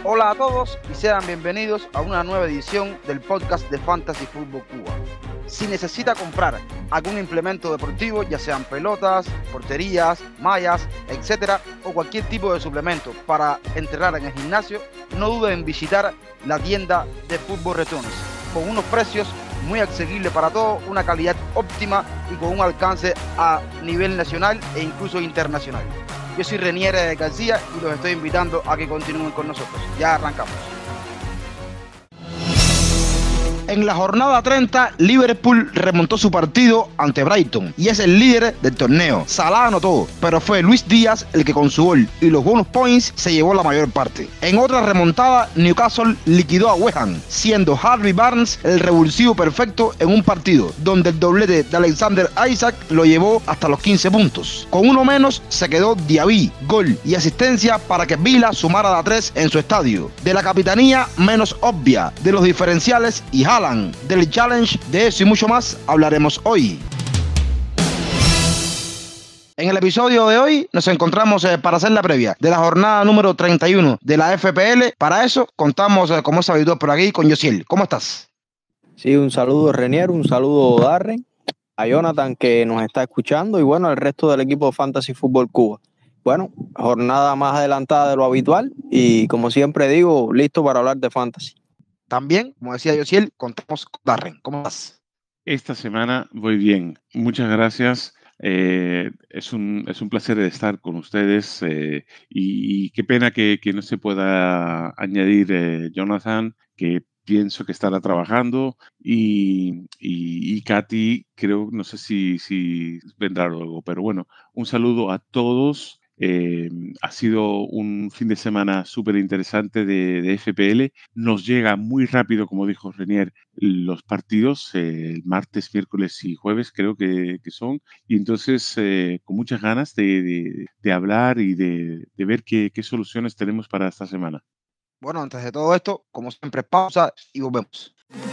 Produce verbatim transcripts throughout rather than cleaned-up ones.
Hola a todos y sean bienvenidos a una nueva edición del podcast de Fantasy Football Cuba. Si necesita comprar algún implemento deportivo, ya sean pelotas, porterías, mallas, etcétera, o cualquier tipo de suplemento para entrenar en el gimnasio, no dude en visitar la tienda de Fútbol Returns, con unos precios muy asequibles para todos, una calidad óptima y con un alcance a nivel nacional e incluso internacional. Yo soy Renier García y los estoy invitando a que continúen con nosotros. Ya arrancamos. En la jornada treinta, Liverpool remontó su partido ante Brighton y es el líder del torneo. Salah anotó, pero fue Luis Díaz el que con su gol y los bonus points se llevó la mayor parte. En otra remontada, Newcastle liquidó a West Ham, siendo Harvey Barnes el revulsivo perfecto en un partido donde el doblete de Alexander Isak lo llevó hasta los quince puntos. Con uno menos se quedó Diaby, gol y asistencia para que Villa sumara la tres en su estadio. De la capitanía menos obvia, de los diferenciales y del challenge, de eso y mucho más hablaremos hoy. En el episodio de hoy nos encontramos eh, para hacer la previa de la jornada número treinta y uno de la F P L. Para eso contamos, eh, como es habitual por aquí, con Yosiel. ¿Cómo estás? Sí, un saludo Renier, un saludo Darren, a Jonathan que nos está escuchando y bueno, al resto del equipo de Fantasy Football Cuba. Bueno, jornada más adelantada de lo habitual y como siempre digo, listo para hablar de Fantasy. También, como decía Yosiel, contamos con Darren. ¿Cómo estás? Esta semana voy bien. Muchas gracias. Eh, es, un, es un placer estar con ustedes eh, y, y qué pena que, que no se pueda añadir eh, Jonathan, que pienso que estará trabajando, y, y, y Katy, creo, no sé si, si vendrá luego, pero bueno, un saludo a todos. Eh, ha sido un fin de semana súper interesante de, de F P L. Nos llega muy rápido, como dijo Renier, los partidos, eh, el martes, miércoles y jueves creo que, que son. Y entonces, eh, con muchas ganas de, de, de hablar y de, de ver qué, qué soluciones tenemos para esta semana. Bueno, antes de todo esto, como siempre, pausa y volvemos.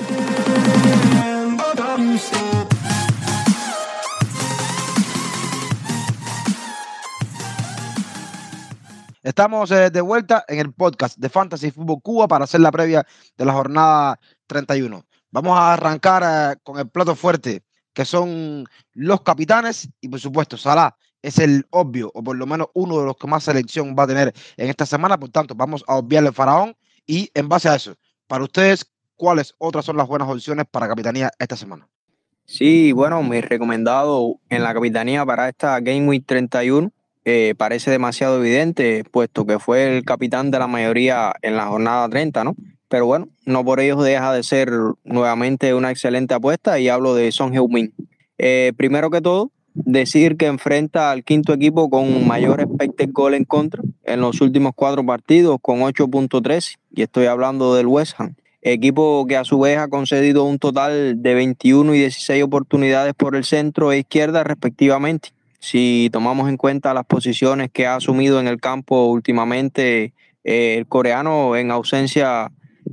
Estamos eh, de vuelta en el podcast de Fantasy Football Cuba para hacer la previa de la jornada treinta y uno. Vamos a arrancar eh, con el plato fuerte, que son los capitanes y por supuesto Salah es el obvio, o por lo menos uno de los que más selección va a tener en esta semana. Por tanto, vamos a obviarle el faraón y en base a eso, para ustedes, ¿cuáles otras son las buenas opciones para capitanía esta semana? Sí, bueno, mi recomendado en la capitanía para esta Game Week treinta y uno eh, parece demasiado evidente, puesto que fue el capitán de la mayoría en la jornada treinta, ¿no? Pero bueno, no por ello deja de ser nuevamente una excelente apuesta y hablo de Son Heung-min. Eh, primero que todo, decir que enfrenta al quinto equipo con mayor expected goal en contra en los últimos cuatro partidos con ocho punto tres y estoy hablando del West Ham. Equipo que a su vez ha concedido un total de veintiuna y dieciséis oportunidades por el centro e izquierda respectivamente. Si tomamos en cuenta las posiciones que ha asumido en el campo últimamente eh, el coreano en ausencia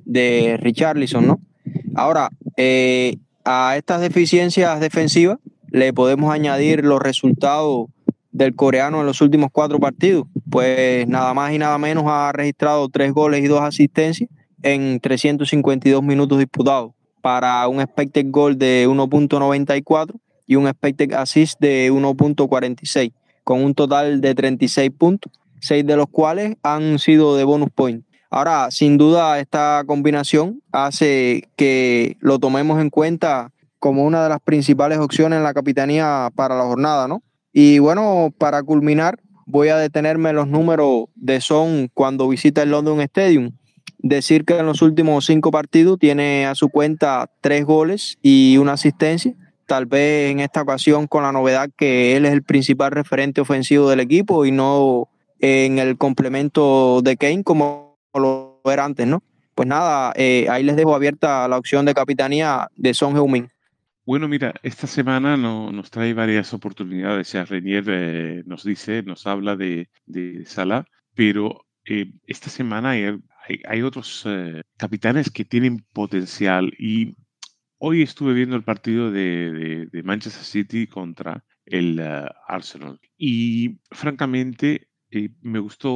de Richarlison, ¿no? Ahora, eh, a estas deficiencias defensivas le podemos añadir los resultados del coreano en los últimos cuatro partidos. Pues nada más y nada menos ha registrado tres goles y dos asistencias en trescientos cincuenta y dos minutos disputados para un expected goal de uno punto noventa y cuatro y un expected assist de uno punto cuarenta y seis, con un total de treinta y seis puntos, seis de los cuales han sido de bonus point. Ahora, sin duda, esta combinación hace que lo tomemos en cuenta como una de las principales opciones en la capitanía para la jornada, ¿no? Y bueno, para culminar, voy a detenerme en los números de Son cuando visita el London Stadium. Decir que en los últimos cinco partidos tiene a su cuenta tres goles y una asistencia. Tal vez en esta ocasión con la novedad que él es el principal referente ofensivo del equipo y no en el complemento de Kane como lo era antes, ¿no? Pues nada, eh, ahí les dejo abierta la opción de capitanía de Son Heung-min. Bueno, mira, esta semana no, nos trae varias oportunidades. Ya Renier eh, nos dice, nos habla de, de Salah, pero eh, esta semana hay, hay, hay otros eh, capitanes que tienen potencial. Y hoy estuve viendo el partido de, de, de Manchester City contra el uh, Arsenal. Y francamente, eh, me gustó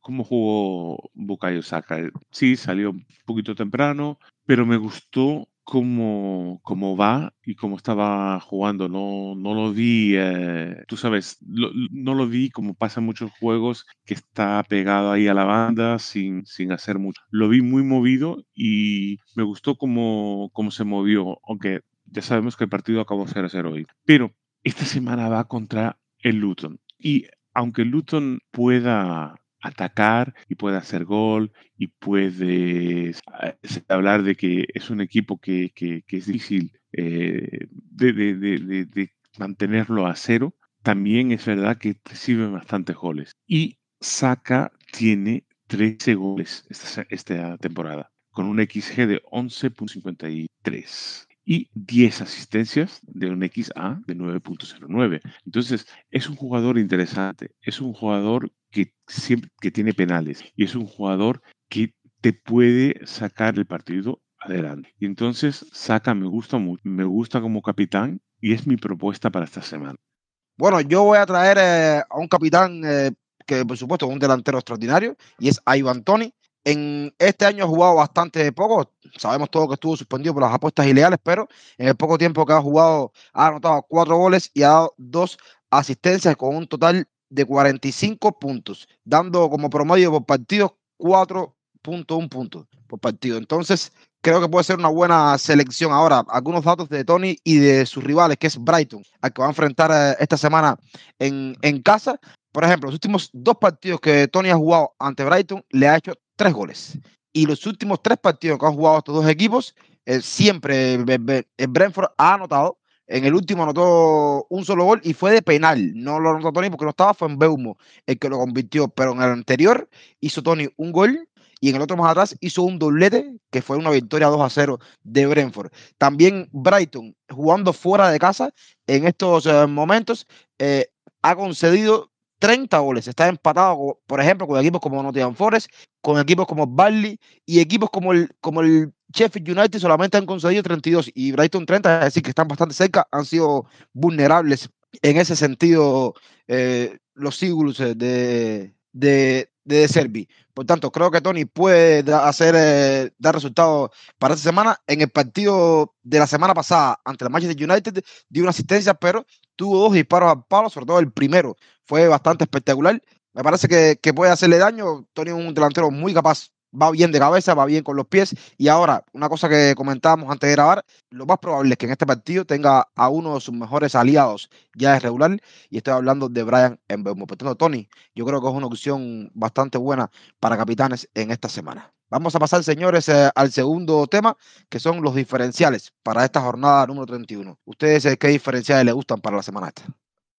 cómo jugó Bukayo Saka. Sí, salió un poquito temprano, pero me gustó cómo, cómo va y cómo estaba jugando. No, no lo vi, eh, tú sabes, lo- no lo vi como pasa en muchos juegos, que está pegado ahí a la banda sin, sin hacer mucho. Lo vi muy movido y me gustó cómo, cómo se movió, aunque ya sabemos que el partido acabó cero a cero hoy. Pero esta semana va contra el Luton. Y aunque el Luton pueda atacar y puede hacer gol y puede eh, hablar de que es un equipo que, que- que es difícil eh, de, de- de- de- de mantenerlo a cero, también es verdad que recibe bastantes goles. Y Saka tiene trece goles esta, esta temporada, con un X G de once punto cincuenta y tres y diez asistencias de un X A de nueve punto cero nueve. Entonces, es un jugador interesante, es un jugador que siempre que tiene penales y es un jugador que te puede sacar el partido adelante. Y entonces, Saka me gusta mucho, me gusta como capitán y es mi propuesta para esta semana. Bueno, yo voy a traer eh, a un capitán eh, que, por supuesto, es un delantero extraordinario y es Ivan Toney. En este año ha jugado bastante poco. Sabemos todo que estuvo suspendido por las apuestas ilegales, pero en el poco tiempo que ha jugado ha anotado cuatro goles y ha dado dos asistencias con un total de cuarenta y cinco puntos, dando como promedio por partido cuatro punto uno puntos por partido. Entonces, creo que puede ser una buena selección. Ahora, algunos datos de Toney y de sus rivales, que es Brighton, al que va a enfrentar eh, esta semana en, en casa. Por ejemplo, los últimos dos partidos que Toney ha jugado ante Brighton, le ha hecho tres goles. Y los últimos tres partidos que han jugado estos dos equipos, eh, siempre el Brentford ha anotado. En el último anotó un solo gol y fue de penal. No lo anotó Toney porque no estaba, fue en Beumo el que lo convirtió. Pero en el anterior hizo Toney un gol y en el otro más atrás hizo un doblete que fue una victoria dos a cero de Brentford. También Brighton, jugando fuera de casa en estos eh, momentos, eh, ha concedido treinta goles. Está empatado, por ejemplo, con equipos como Nottingham Forest, con equipos como Burnley y equipos como el, como el Sheffield United solamente han concedido treinta y dos y Brighton treinta, es decir, que están bastante cerca, han sido vulnerables en ese sentido eh, los Eagles de, de, de Servi. Por tanto, creo que Toney puede da, hacer, eh, dar resultados para esta semana. En el partido de la semana pasada ante el Manchester United dio una asistencia, pero tuvo dos disparos al palo, sobre todo el primero fue bastante espectacular. Me parece que, que puede hacerle daño. Toney es un delantero muy capaz, va bien de cabeza, va bien con los pies. Y ahora, una cosa que comentábamos antes de grabar, lo más probable es que en este partido tenga a uno de sus mejores aliados ya es regular, y estoy hablando de Bryan Mbeumo. Por tanto, Toney, yo creo que es una opción bastante buena para capitanes en esta semana. Vamos a pasar, señores, eh, al segundo tema, que son los diferenciales para esta jornada número treinta y uno. ¿Ustedes eh, qué diferenciales les gustan para la semana esta?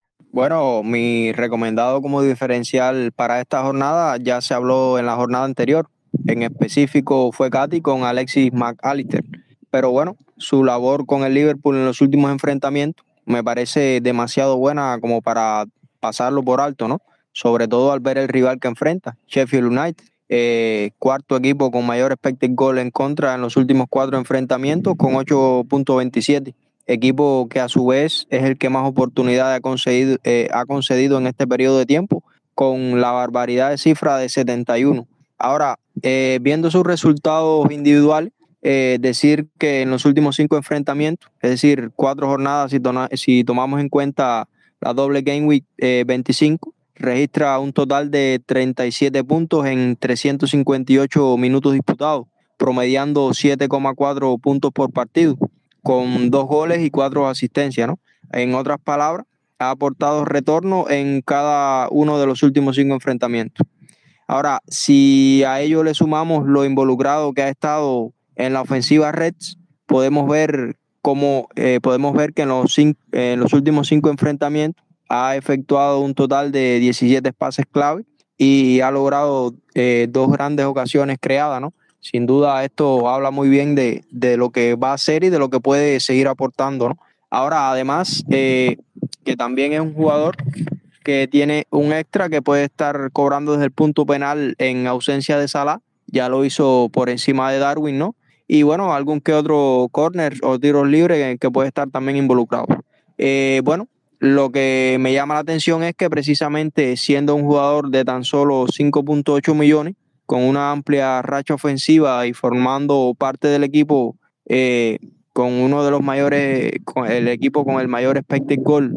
Bueno, mi recomendado como diferencial para esta jornada ya se habló en la jornada anterior. En específico fue Katy con Alexis McAllister. Pero bueno, su labor con el Liverpool en los últimos enfrentamientos me parece demasiado buena como para pasarlo por alto, ¿no? Sobre todo al ver el rival que enfrenta, Sheffield United. Eh, cuarto equipo con mayor expected goal en contra en los últimos cuatro enfrentamientos con ocho punto veintisiete. Equipo que a su vez es el que más oportunidades ha concedido, eh, ha concedido en este periodo de tiempo, con la barbaridad de cifra de setenta y uno. Ahora, eh, viendo sus resultados individuales, eh, decir que en los últimos cinco enfrentamientos, es decir, cuatro jornadas, si, to si tomamos en cuenta la doble Game Week eh, veinticinco, registra un total de treinta y siete puntos en trescientos cincuenta y ocho minutos disputados, promediando siete coma cuatro puntos por partido, con dos goles y cuatro asistencias, ¿no? En otras palabras, ha aportado retorno en cada uno de los últimos cinco enfrentamientos. Ahora, si a ello le sumamos lo involucrado que ha estado en la ofensiva Reds, podemos ver cómo eh, podemos ver que en los, cinco, eh, en los últimos cinco enfrentamientos ha efectuado un total de diecisiete pases clave y ha logrado eh, dos grandes ocasiones creadas, ¿no? Sin duda esto habla muy bien de, de lo que va a hacer y de lo que puede seguir aportando, ¿no? Ahora, además, eh, que también es un jugador que tiene un extra que puede estar cobrando desde el punto penal en ausencia de Salah. Ya lo hizo por encima de Darwin, ¿no? Y bueno, algún que otro córner o tiros libres que puede estar también involucrado. Eh, bueno, lo que me llama la atención es que precisamente siendo un jugador de tan solo cinco punto ocho millones, con una amplia racha ofensiva y formando parte del equipo eh, con uno de los mayores, con el equipo con el mayor expected goal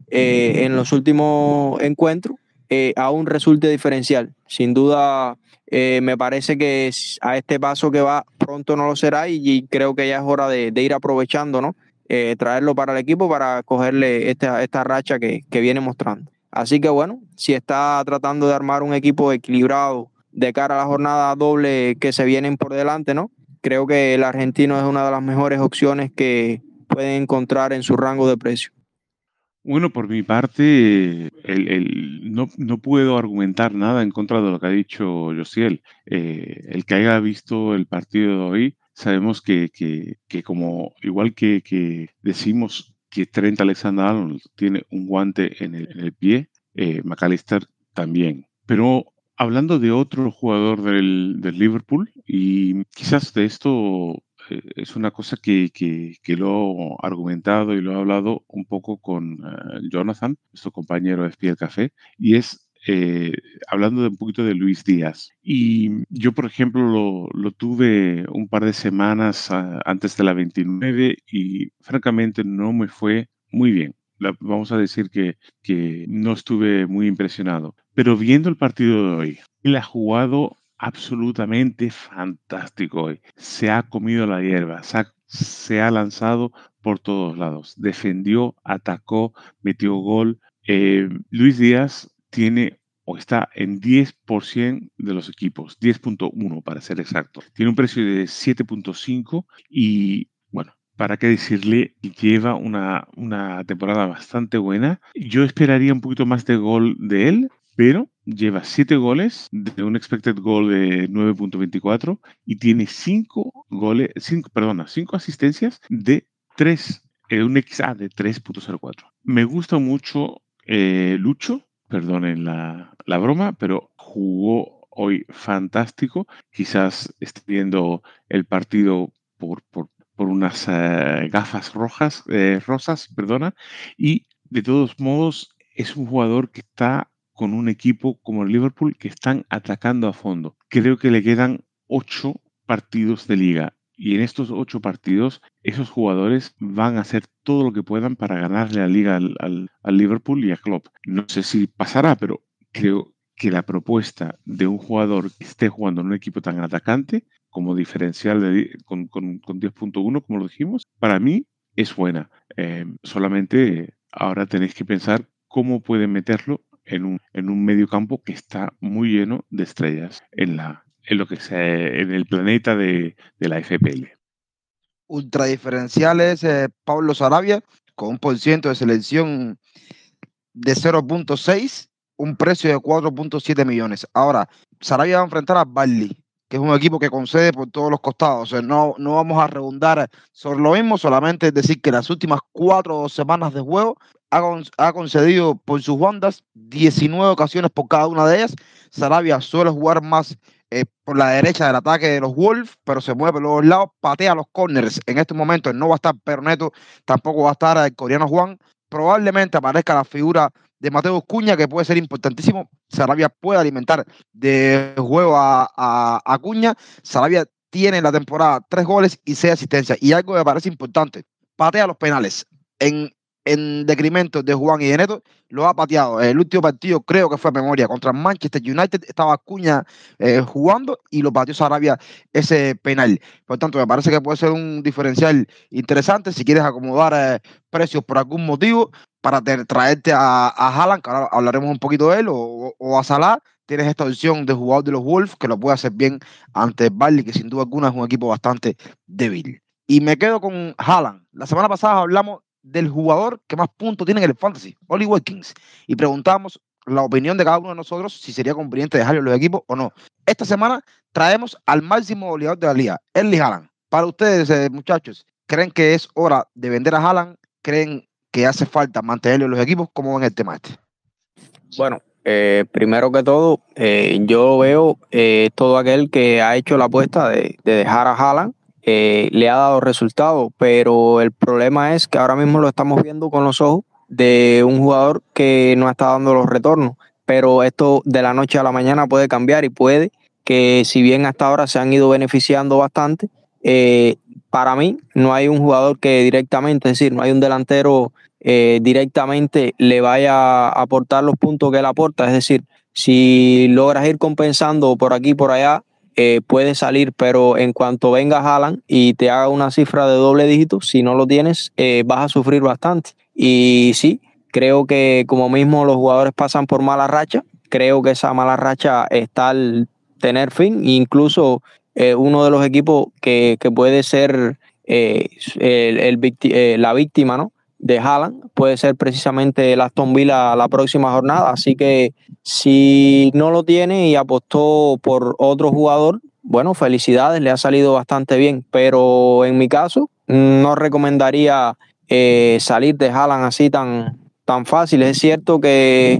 eh, en los últimos encuentros, eh, aún resulte diferencial. Sin duda, eh, me parece que a este paso que va pronto no lo será y, y creo que ya es hora de, de ir aprovechando, ¿no? Eh, traerlo para el equipo para cogerle esta, esta racha que, que viene mostrando. Así que bueno, si está tratando de armar un equipo equilibrado de cara a la jornada doble que se vienen por delante, ¿no? Creo que el argentino es una de las mejores opciones que pueden encontrar en su rango de precio. Bueno, por mi parte, el, el- no, no puedo argumentar nada en contra de lo que ha dicho Josiel. Eh, el que haya visto el partido de hoy, sabemos que, que, que como igual que, que decimos que Trent Alexander-Arnold tiene un guante en el, en el pie, eh, McAllister también. Pero hablando de otro jugador del, del Liverpool, y quizás de esto eh, es una cosa que, que, que lo he argumentado y lo he hablado un poco con eh, Jonathan, nuestro compañero de Espía del Café, y es eh, hablando de un poquito de Luis Díaz. Y yo, por ejemplo, lo, lo tuve un par de semanas ah, antes de la veintinueve y francamente no me fue muy bien. La- vamos a decir que, que no estuve muy impresionado. Pero viendo el partido de hoy, él ha jugado absolutamente fantástico hoy. Se ha comido la hierba, se ha, se ha lanzado por todos lados. Defendió, atacó, metió gol. Eh, Luis Díaz tiene o está en diez por ciento de los equipos, diez punto uno para ser exacto. Tiene un precio de siete punto cinco y bueno, para qué decirle, lleva una, una temporada bastante buena. Yo esperaría un poquito más de gol de él, pero lleva siete goles de un expected goal de nueve punto veinticuatro y tiene cinco goles, cinco, perdona, cinco asistencias de tres, eh, un X A de tres punto cero cuatro. Me gusta mucho eh, Lucho, perdonen la, la broma, pero jugó hoy fantástico. Quizás esté viendo el partido por, por, por unas eh, gafas rojas, eh, rosas, perdona, y de todos modos es un jugador que está con un equipo como el Liverpool que están atacando a fondo. Creo que le quedan ocho partidos de liga y en estos ocho partidos esos jugadores van a hacer todo lo que puedan para ganarle la liga al, al, al Liverpool y a Klopp. No sé si pasará, pero creo que la propuesta de un jugador que esté jugando en un equipo tan atacante como diferencial de, con, con, con diez punto uno, como lo dijimos, para mí es buena. Eh, solamente ahora tenéis que pensar cómo pueden meterlo en un, en un medio campo que está muy lleno de estrellas en, la, en lo que sea, en el planeta de, de la F P L. Ultra diferenciales eh, Pablo Sarabia, con un por ciento de selección de cero punto seis, un precio de cuatro punto siete millones. Ahora, Sarabia va a enfrentar a Burnley, que es un equipo que concede por todos los costados. O sea, no, no vamos a redundar sobre lo mismo, solamente es decir que las últimas cuatro semanas de juego ha, con, ha concedido por sus bandas diecinueve ocasiones por cada una de ellas. Sarabia suele jugar más eh, por la derecha del ataque de los Wolves, pero se mueve por los lados, patea los corners. En estos momentos no va a estar Perneto, tampoco va a estar el coreano Juan. Probablemente aparezca la figura de Mateo Cuña, que puede ser importantísimo. Sarabia puede alimentar de juego a, a, a Cuña. Sarabia tiene en la temporada tres goles y seis asistencias. Y algo que me parece importante, patea los penales. En, en decremento de Juan y de Neto, lo ha pateado. El último partido, creo que fue a memoria, contra Manchester United, estaba Cuña eh, jugando y lo pateó Sarabia ese penal. Por tanto, me parece que puede ser un diferencial interesante si quieres acomodar eh, precios por algún motivo para te, traerte a, a Haaland, que ahora hablaremos un poquito de él, o, o a Salah. Tienes esta opción de jugador de los Wolves que lo puede hacer bien ante Burnley, que sin duda alguna es un equipo bastante débil. Y me quedo con Haaland. La semana pasada hablamos del jugador que más puntos tiene en el fantasy, Oli Watkins, y preguntamos la opinión de cada uno de nosotros si sería conveniente dejarlo en los equipos o no. Esta semana traemos al máximo goleador de la liga, Erling Haaland. Para ustedes, eh, muchachos, ¿creen que es hora de vender a Haaland? ¿Creen que hace falta mantenerlo en los equipos? ¿Cómo ven el tema este? Bueno, eh, primero que todo, eh, yo veo eh, todo aquel que ha hecho la apuesta de, de dejar a Haaland, eh, le ha dado resultados, pero el problema es que ahora mismo lo estamos viendo con los ojos de un jugador que no está dando los retornos, pero esto de la noche a la mañana puede cambiar y puede que, si bien hasta ahora se han ido beneficiando bastante, eh, para mí no hay un jugador que directamente, es decir, no hay un delantero eh, directamente le vaya a aportar los puntos que él aporta. Es decir, si logras ir compensando por aquí y por allá, eh, puede salir, pero en cuanto venga Haaland y te haga una cifra de doble dígito, si no lo tienes, eh, vas a sufrir bastante. Y sí, creo que como mismo los jugadores pasan por mala racha, creo que esa mala racha está al tener fin. Incluso eh, uno de los equipos que, que puede ser eh, el, el victi- eh, la víctima, ¿no?, de Haaland puede ser precisamente el Aston Villa la próxima jornada. Así que si no lo tiene y apostó por otro jugador, bueno, felicidades, le ha salido bastante bien, pero en mi caso no recomendaría eh, salir de Haaland así tan, tan fácil. Es cierto que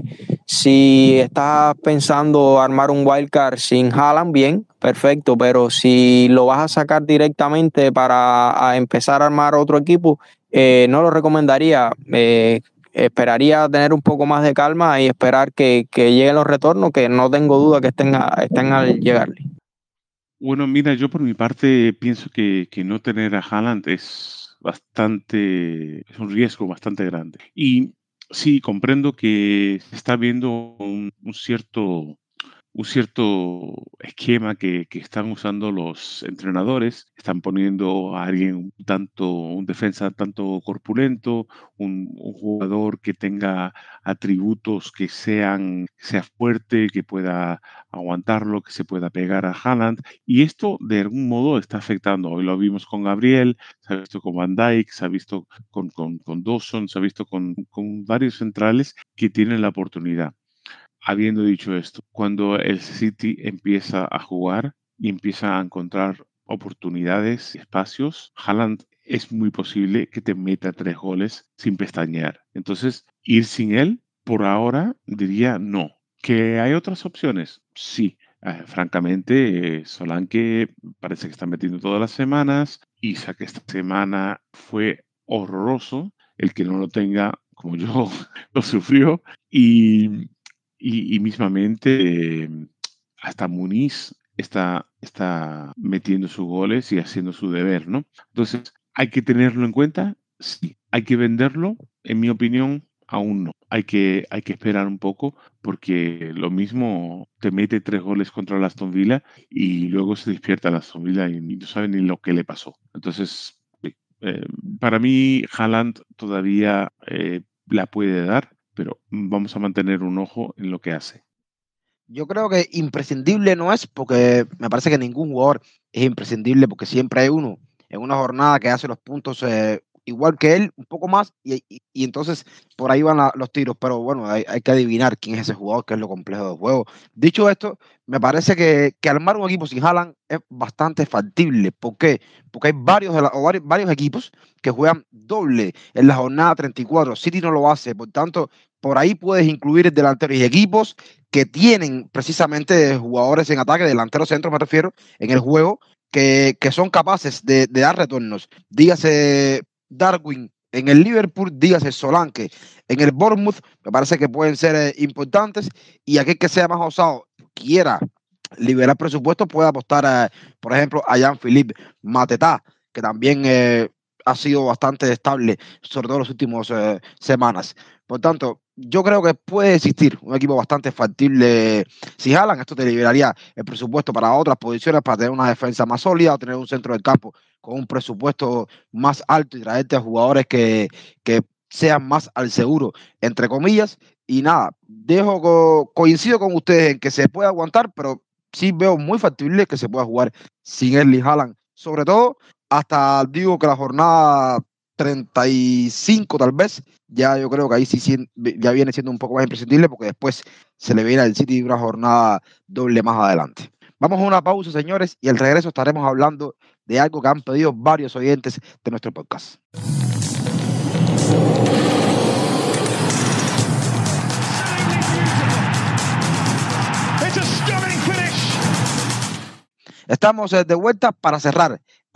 si estás pensando armar un wildcard sin Haaland, bien, perfecto, pero si lo vas a sacar directamente para a empezar a armar otro equipo, eh, no lo recomendaría. Eh, esperaría tener un poco más de calma y esperar que, que lleguen los retornos, que no tengo duda que estén, a, estén al llegarle. Bueno, mira, yo por mi parte pienso que, que no tener a Haaland es bastante, es un riesgo bastante grande. Y sí, comprendo que se está viendo un, un cierto, un cierto esquema que, que están usando los entrenadores. Están poniendo a alguien un tanto, un defensa tanto corpulento, un, un jugador que tenga atributos que sean, sea fuerte, que pueda aguantarlo, que se pueda pegar a Haaland. Y esto de algún modo está afectando. Hoy lo vimos con Gabriel, se ha visto con Van Dijk, se ha visto con, con, con Dawson, se ha visto con, con varios centrales que tienen la oportunidad. Habiendo dicho esto, cuando el City empieza a jugar y empieza a encontrar oportunidades, espacios, Haaland es muy posible que te meta tres goles sin pestañear. Entonces, ir sin él, por ahora, diría no. ¿Que hay otras opciones? Sí. Eh, francamente, eh, Solanke parece que está metiendo todas las semanas. Isaac esta semana fue horroroso. El que no lo tenga, como yo, lo sufrió. Y... Y, y mismamente, eh, hasta Muniz está, está metiendo sus goles y haciendo su deber, ¿no? Entonces, ¿hay que tenerlo en cuenta? Sí. ¿Hay que venderlo? En mi opinión, aún no. Hay que, hay que esperar un poco porque lo mismo te mete tres goles contra el Aston Villa y luego se despierta el Aston Villa y no sabe ni lo que le pasó. Entonces, eh, para mí, Haaland todavía eh, la puede dar, pero vamos a mantener un ojo en lo que hace. Yo creo que imprescindible no es, porque me parece que ningún jugador es imprescindible, porque siempre hay uno en una jornada que hace los puntos eh, igual que él, un poco más, y, y, y entonces por ahí van la, los tiros. Pero bueno, hay, hay que adivinar quién es ese jugador, que es lo complejo del juego. Dicho esto, me parece que, que armar un equipo sin Haaland es bastante factible. ¿Por qué? Porque hay varios, de la, o varios, varios equipos que juegan doble en la jornada treinta y cuatro. City no lo hace, por tanto, por ahí puedes incluir delanteros y equipos que tienen precisamente jugadores en ataque, delanteros centros me refiero, en el juego, que, que son capaces de, de dar retornos. Dígase Darwin en el Liverpool, dígase Solanke en el Bournemouth, me parece que pueden ser eh, importantes. Y aquel que sea más osado, quiera liberar presupuesto, puede apostar, a, por ejemplo, a Jean-Philippe Mateta, que también eh, ha sido bastante estable, sobre todo en las últimas eh, semanas. Por tanto, yo creo que puede existir un equipo bastante factible si Haaland. Esto te liberaría el presupuesto para otras posiciones, para tener una defensa más sólida o tener un centro del campo con un presupuesto más alto y traerte a jugadores que, que sean más al seguro, entre comillas. Y nada, dejo co coincido con ustedes en que se puede aguantar, pero sí veo muy factible que se pueda jugar sin Erling Haaland, sobre todo hasta digo que la jornada treinta y cinco tal vez, ya yo creo que ahí sí ya viene siendo un poco más imprescindible, porque después se le viene al City una jornada doble más adelante. Vamos a una pausa, señores, y al regreso estaremos hablando de algo que han pedido varios oyentes de nuestro podcast. Estamos de vuelta para cerrar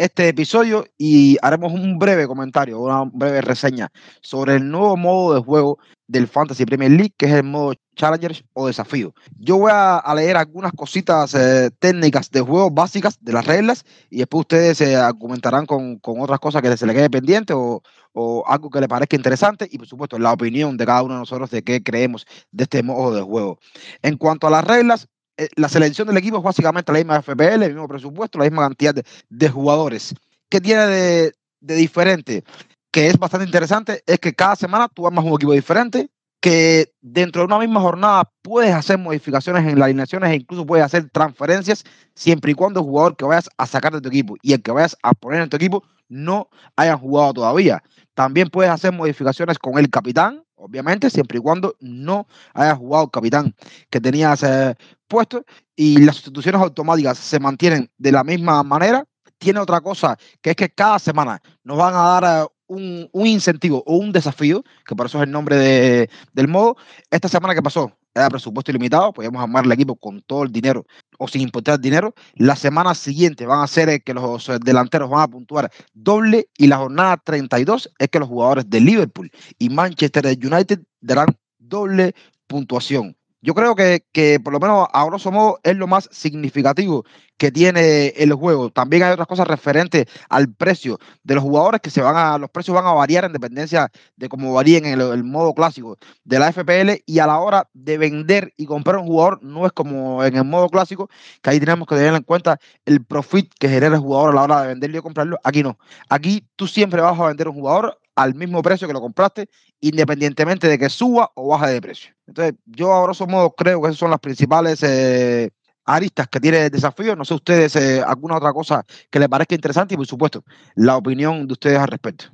este episodio y haremos un breve comentario, una breve reseña sobre el nuevo modo de juego del Fantasy Premier League, que es el modo Challengers o desafío. Yo voy a, a leer algunas cositas eh, técnicas de juego básicas de las reglas y después ustedes se eh, argumentarán con, con otras cosas que se les quede pendiente o, o algo que les parezca interesante y por supuesto la opinión de cada uno de nosotros de qué creemos de este modo de juego. En cuanto a las reglas, eh, la selección del equipo es básicamente la misma F P L, el mismo presupuesto, la misma cantidad de, de jugadores. ¿Qué tiene de, de diferente? Que es bastante interesante, es que cada semana tú armas un equipo diferente, que dentro de una misma jornada puedes hacer modificaciones en las alineaciones e incluso puedes hacer transferencias siempre y cuando el jugador que vayas a sacar de tu equipo y el que vayas a poner en tu equipo no hayan jugado todavía. También puedes hacer modificaciones con el capitán, obviamente, siempre y cuando no haya jugado el capitán que tenías eh, puesto, y las sustituciones automáticas se mantienen de la misma manera. Tiene otra cosa, que es que cada semana nos van a dar uh, un, un incentivo o un desafío, que por eso es el nombre de, del modo. Esta semana que pasó era presupuesto ilimitado, podíamos armar el equipo con todo el dinero o sin importar dinero. La semana siguiente van a ser eh, que los delanteros van a puntuar doble y la jornada treinta y dos es que los jugadores de Liverpool y Manchester United darán doble puntuación. Yo creo que, que por lo menos a grosso modo es lo más significativo que tiene el juego. También hay otras cosas referentes al precio de los jugadores que se van a, los precios van a variar en dependencia de cómo varíen en el, el modo clásico de la F P L, y a la hora de vender y comprar un jugador no es como en el modo clásico, que ahí tenemos que tener en cuenta el profit que genera el jugador a la hora de venderlo y comprarlo. Aquí no. Aquí tú siempre vas a vender un jugador al mismo precio que lo compraste, independientemente de que suba o baje de precio. Entonces, yo a grosso modo creo que esas son las principales eh, aristas que tiene el desafío. No sé ustedes, eh, alguna otra cosa que les parezca interesante y, por supuesto, la opinión de ustedes al respecto.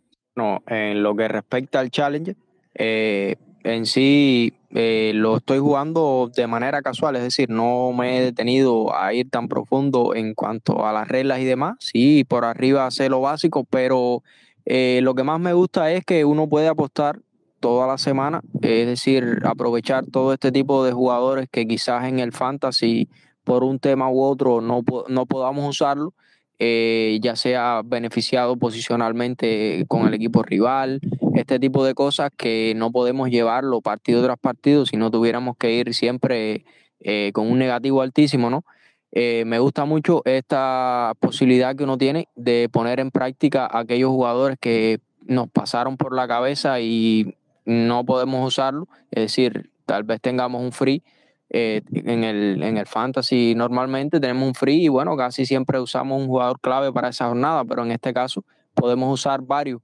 No, en lo que respecta al Challenger, eh, en sí eh, lo estoy jugando de manera casual, es decir, no me he detenido a ir tan profundo en cuanto a las reglas y demás. Sí, por arriba sé lo básico, pero eh, lo que más me gusta es que uno puede apostar toda la semana, es decir, aprovechar todo este tipo de jugadores que quizás en el fantasy por un tema u otro no, no podamos usarlo. Eh, ya sea beneficiado posicionalmente con el equipo rival, este tipo de cosas que no podemos llevarlo partido tras partido si no tuviéramos que ir siempre eh, con un negativo altísimo, ¿no? Eh, me gusta mucho esta posibilidad que uno tiene de poner en práctica aquellos jugadores que nos pasaron por la cabeza y no podemos usarlo, es decir, tal vez tengamos un free. Eh, en, el, en el fantasy normalmente tenemos un free y bueno, casi siempre usamos un jugador clave para esa jornada, pero en este caso podemos usar varios.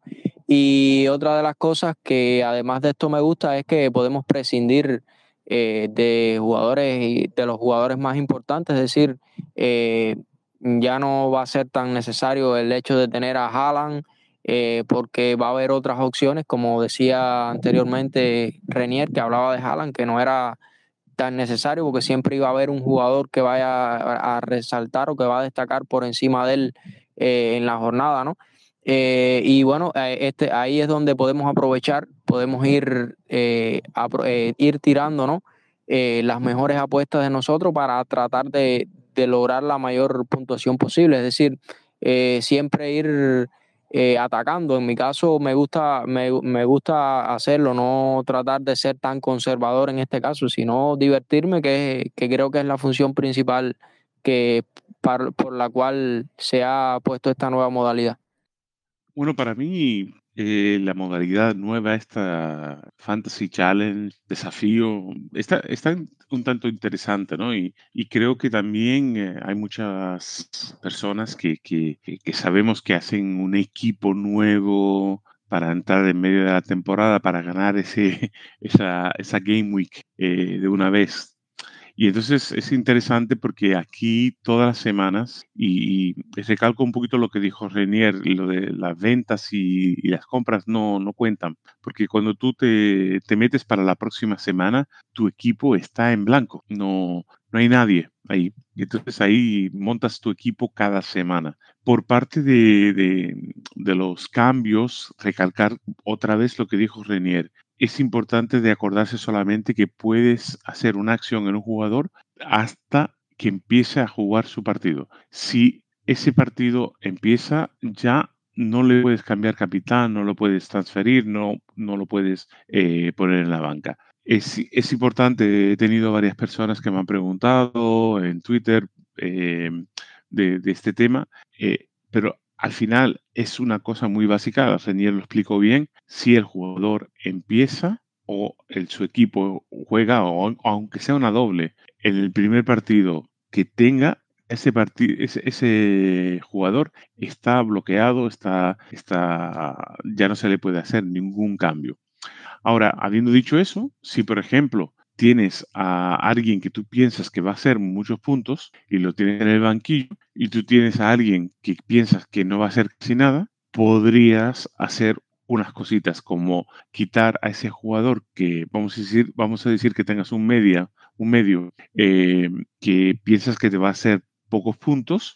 Y otra de las cosas que además de esto me gusta es que podemos prescindir eh, de jugadores y de los jugadores más importantes, es decir, eh, ya no va a ser tan necesario el hecho de tener a Haaland, eh, porque va a haber otras opciones, como decía anteriormente Renier, que hablaba de Haaland, que no era tan necesario porque siempre iba a haber un jugador que vaya a, a resaltar o que va a destacar por encima de él eh, en la jornada, ¿no? Eh, y bueno, eh, este, ahí es donde podemos aprovechar, podemos ir, eh, a, eh, ir tirando, ¿no? Eh, las mejores apuestas de nosotros para tratar de, de lograr la mayor puntuación posible, es decir, eh, siempre ir Eh, atacando. En mi caso me gusta, me, me gusta hacerlo, no tratar de ser tan conservador en este caso, sino divertirme, que, que creo que es la función principal que, par, por la cual se ha puesto esta nueva modalidad. Bueno, para mí eh, la modalidad nueva, esta Fantasy Challenge, desafío, está, está un tanto interesante, ¿no? Y, y creo que también eh, hay muchas personas que, que, que sabemos que hacen un equipo nuevo para entrar en medio de la temporada, para ganar ese, esa, esa Game Week eh, de una vez. Y entonces es interesante porque aquí todas las semanas, y, y recalco un poquito lo que dijo Renier, lo de las ventas y, y las compras no, no cuentan, porque cuando tú te, te metes para la próxima semana, tu equipo está en blanco, no, no hay nadie ahí. Y entonces ahí montas tu equipo cada semana. Por parte de, de, de los cambios, recalcar otra vez lo que dijo Renier. Es importante de acordarse solamente que puedes hacer una acción en un jugador hasta que empiece a jugar su partido. Si ese partido empieza ya. No le puedes cambiar capitán, no lo puedes transferir, no, no lo puedes eh, poner en la banca. Es, es importante, he tenido varias personas que me han preguntado en Twitter eh, de, de este tema, eh, pero al final es una cosa muy básica, Renier lo explicó bien, si el jugador empieza o el, su equipo juega, o aunque sea una doble, en el primer partido que tenga, ese, ese, ese jugador está bloqueado, está, está, ya no se le puede hacer ningún cambio. Ahora, habiendo dicho eso, si por ejemplo tienes a alguien que tú piensas que va a hacer muchos puntos y lo tienes en el banquillo, y tú tienes a alguien que piensas que no va a hacer casi nada, podrías hacer unas cositas como quitar a ese jugador que vamos a decir, vamos a decir que tengas un media, un medio eh, que piensas que te va a hacer pocos puntos,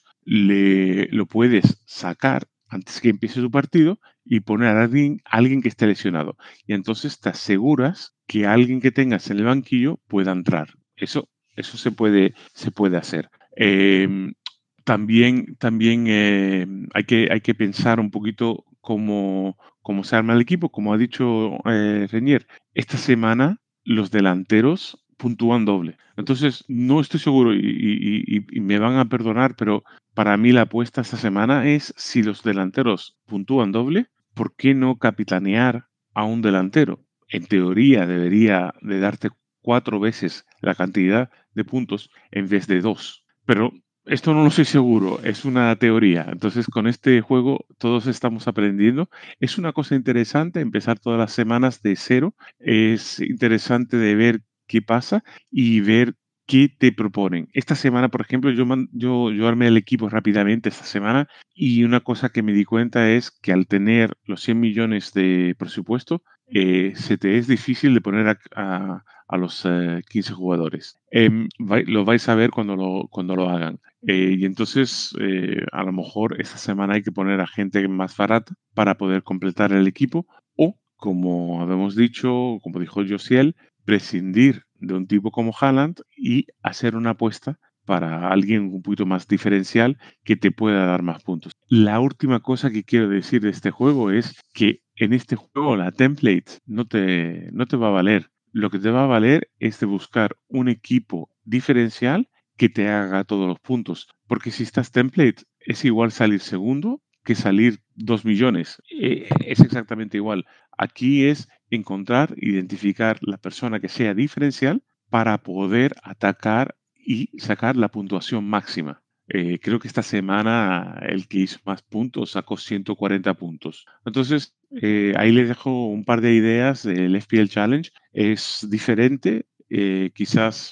le, lo puedes sacar antes que empiece su partido y poner a alguien, a alguien que esté lesionado. Y entonces te aseguras que alguien que tengas en el banquillo pueda entrar. Eso, eso se puede, se puede hacer. Eh, también también eh, hay, que, hay que pensar un poquito cómo, cómo se arma el equipo. Como ha dicho eh, Renier, esta semana los delanteros puntúan doble. Entonces, no estoy seguro y, y, y, y me van a perdonar, pero para mí la apuesta esta semana es si los delanteros puntúan doble, ¿por qué no capitanear a un delantero? En teoría debería de darte cuatro veces la cantidad de puntos en vez de dos. Pero esto no lo sé seguro, es una teoría. Entonces, con este juego todos estamos aprendiendo. Es una cosa interesante empezar todas las semanas de cero. Es interesante de ver qué pasa y ver qué te proponen. Esta semana, por ejemplo, yo, man, yo, yo armé el equipo rápidamente esta semana y una cosa que me di cuenta es que al tener los cien millones de presupuesto, eh, se te es difícil de poner a, a, a los eh, quince jugadores. Eh, vai, lo vais a ver cuando lo, cuando lo hagan. Eh, y entonces, eh, a lo mejor esta semana hay que poner a gente más barata para poder completar el equipo o, como habíamos dicho, como dijo Josiel, prescindir de un tipo como Haaland y hacer una apuesta para alguien un poquito más diferencial que te pueda dar más puntos. La última cosa que quiero decir de este juego es que en este juego la template no te, no te va a valer. Lo que te va a valer es de buscar un equipo diferencial que te haga todos los puntos. Porque si estás template, es igual salir segundo que salir dos millones. Eh, es exactamente igual. Aquí es encontrar, identificar la persona que sea diferencial para poder atacar y sacar la puntuación máxima. Eh, creo que esta semana el que hizo más puntos sacó ciento cuarenta puntos. Entonces, eh, ahí les dejo un par de ideas del F P L Challenge. Es diferente, eh, quizás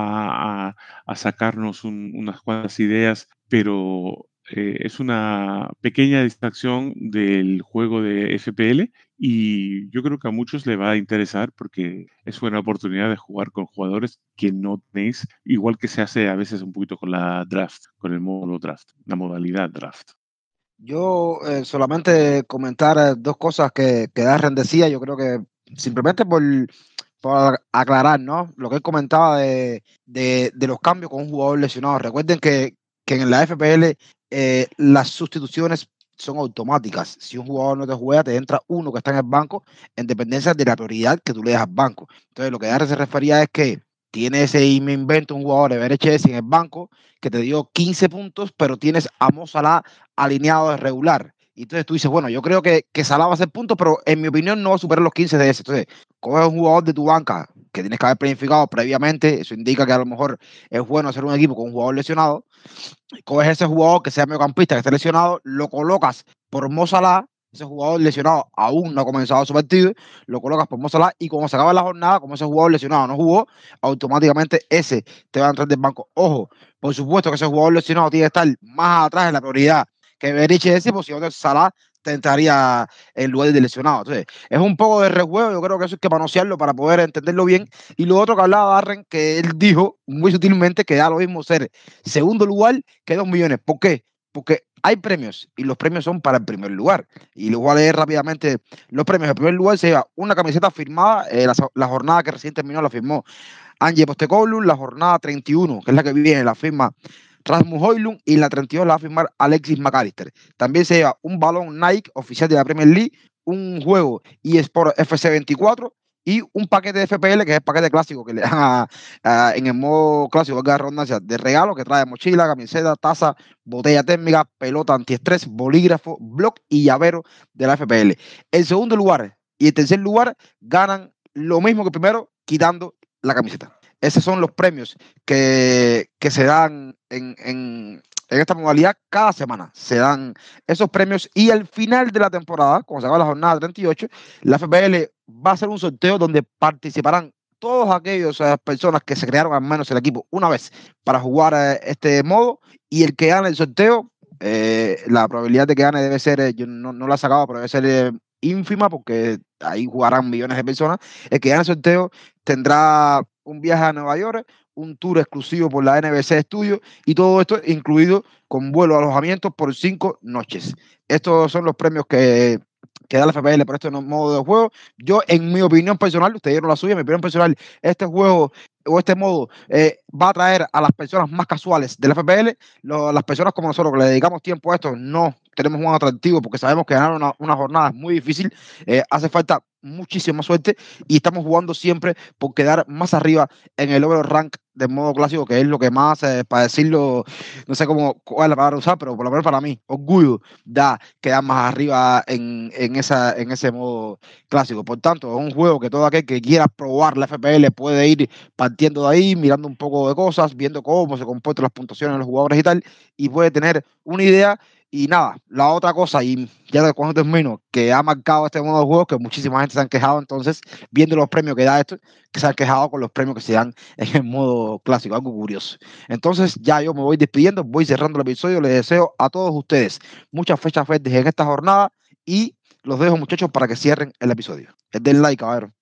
va a, a sacarnos un, unas cuantas ideas, pero eh, es una pequeña distracción del juego de F P L y yo creo que a muchos le va a interesar porque es una oportunidad de jugar con jugadores que no tenéis, igual que se hace a veces un poquito con la draft, con el módulo draft, la modalidad draft. Yo eh, solamente comentar eh, dos cosas que, que Darren decía, yo creo que simplemente por, por aclarar, ¿no? Lo que él comentaba de, de, de los cambios con un jugador lesionado. Recuerden que, que en la F P L eh, las sustituciones son automáticas. Si un jugador no te juega, te entra uno que está en el banco en dependencia de la prioridad que tú le das al banco. Entonces, lo que Darren se refería es que tiene ese, y me invento, un jugador de B R H S en el banco que te dio quince puntos, pero tienes a Mo Salah alineado de regular. Y entonces tú dices, bueno, yo creo que, que Salah va a hacer puntos, pero en mi opinión no va a superar los quince de ese. Entonces, coges un jugador de tu banca que tienes que haber planificado previamente, eso indica que a lo mejor es bueno hacer un equipo con un jugador lesionado. Coges ese jugador que sea mediocampista, que esté lesionado, lo colocas por Mo Salah. Ese jugador lesionado aún no ha comenzado su partido, lo colocas por Mo Salah y como se acaba la jornada, como ese jugador lesionado no jugó, automáticamente ese te va a entrar del banco. Ojo, por supuesto que ese jugador lesionado tiene que estar más atrás en la prioridad que B R H S, pues si no, Salah te entraría en lugar de lesionado. Entonces, es un poco de rejuego, yo creo que eso hay que manosearlo para poder entenderlo bien. Y lo otro que hablaba Darren, que él dijo muy sutilmente que da lo mismo ser segundo lugar que dos millones. ¿Por qué? Porque hay premios y los premios son para el primer lugar. Y les voy a leer rápidamente los premios. El primer lugar se lleva una camiseta firmada, eh, la, la jornada que recién terminó la firmó Ange Postecoglou, la jornada treinta y uno, que es la que viene, la firma Rasmus Højlund y en la treinta y dos la va a firmar Alexis McAllister. También se lleva un balón Nike oficial de la Premier League, un juego eSport F C veinticuatro y un paquete de F P L, que es el paquete clásico que le dan a, a, en el modo clásico de redundancia de regalo, que trae mochila, camiseta, taza, botella térmica, pelota antiestrés, bolígrafo, bloc y llavero de la F P L. El segundo lugar y el tercer lugar ganan lo mismo que el primero, quitando la camiseta. Esos son los premios que, que se dan en, en, en esta modalidad cada semana. Se dan esos premios y al final de la temporada, cuando se acaba la jornada treinta y ocho, la F P L va a hacer un sorteo donde participarán todas aquellas uh, personas que se crearon al menos el equipo una vez para jugar uh, este modo, y el que gane el sorteo, eh, la probabilidad de que gane debe ser, eh, yo no, no la he sacado, pero debe ser eh, ínfima, porque ahí jugarán millones de personas. El que gane el sorteo tendrá un viaje a Nueva York, un tour exclusivo por la N B C Studios y todo esto incluido con vuelo, alojamiento por cinco noches. Estos son los premios que, que da la F P L por este modo de juego. Yo, en mi opinión personal, ustedes dieron la suya, en mi opinión personal, este juego o este modo eh, va a traer a las personas más casuales de la F P L. Lo, las personas como nosotros que le dedicamos tiempo a esto no tenemos un atractivo porque sabemos que ganar una, una jornada es muy difícil, eh, hace falta muchísima suerte y estamos jugando siempre por quedar más arriba en el overall rank del modo clásico, que es lo que más, eh, para decirlo, no sé cómo cuál es la palabra usar, pero por lo menos para mí, orgullo da quedar más arriba en, en, esa, en ese modo clásico. Por tanto, es un juego que todo aquel que quiera probar la F P L puede ir partiendo de ahí, mirando un poco de cosas, viendo cómo se comportan las puntuaciones de los jugadores y tal, y puede tener una idea. Y nada, la otra cosa, y ya de cuando termino, que ha marcado este modo de juego, que muchísima gente se han quejado, entonces, viendo los premios que da esto, que se han quejado con los premios que se dan en el modo clásico, algo curioso. Entonces, ya yo me voy despidiendo, voy cerrando el episodio, les deseo a todos ustedes muchas fechas verdes en esta jornada y los dejo, muchachos, para que cierren el episodio. Den like, caballero.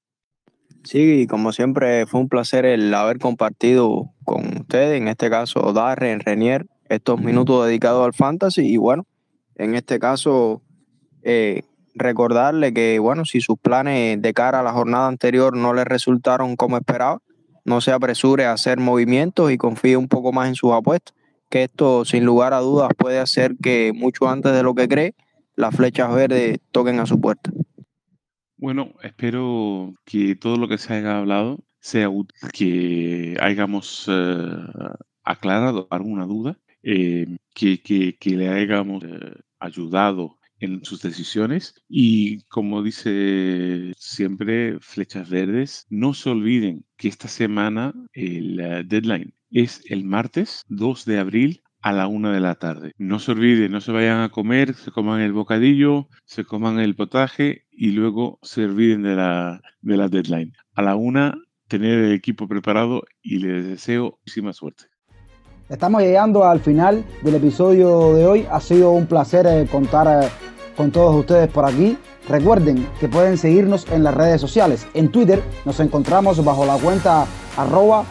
Sí, como siempre, fue un placer el haber compartido con ustedes, en este caso, Darren, Renier, estos minutos dedicados al fantasy. Y bueno, en este caso eh, recordarle que bueno, si sus planes de cara a la jornada anterior no les resultaron como esperaba, no se apresure a hacer movimientos y confíe un poco más en sus apuestas, que esto sin lugar a dudas puede hacer que mucho antes de lo que cree las flechas verdes toquen a su puerta. Bueno, espero que todo lo que se haya hablado sea útil, que hayamos eh, aclarado alguna duda, Eh, que, que, que le hayamos eh, ayudado en sus decisiones. Y como dice siempre Flechas Verdes, no se olviden que esta semana el uh, deadline es el martes dos de abril a la una de la tarde. No se olviden, no se vayan a comer, se coman el bocadillo, se coman el potaje y luego se olviden de la, de la deadline. A la una, tener el equipo preparado y les deseo muchísima suerte. Estamos llegando al final del episodio de hoy. Ha sido un placer eh, contar eh, con todos ustedes por aquí. Recuerden que pueden seguirnos en las redes sociales. En Twitter nos encontramos bajo la cuenta arroba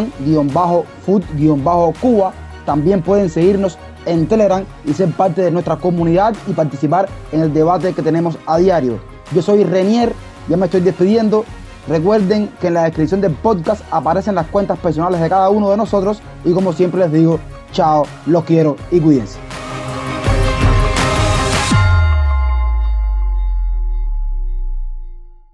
fan-food-cuba. También pueden seguirnos en Telegram y ser parte de nuestra comunidad y participar en el debate que tenemos a diario. Yo soy Renier, ya me estoy despidiendo. Recuerden que en la descripción del podcast aparecen las cuentas personales de cada uno de nosotros y como siempre les digo, chao, los quiero y cuídense.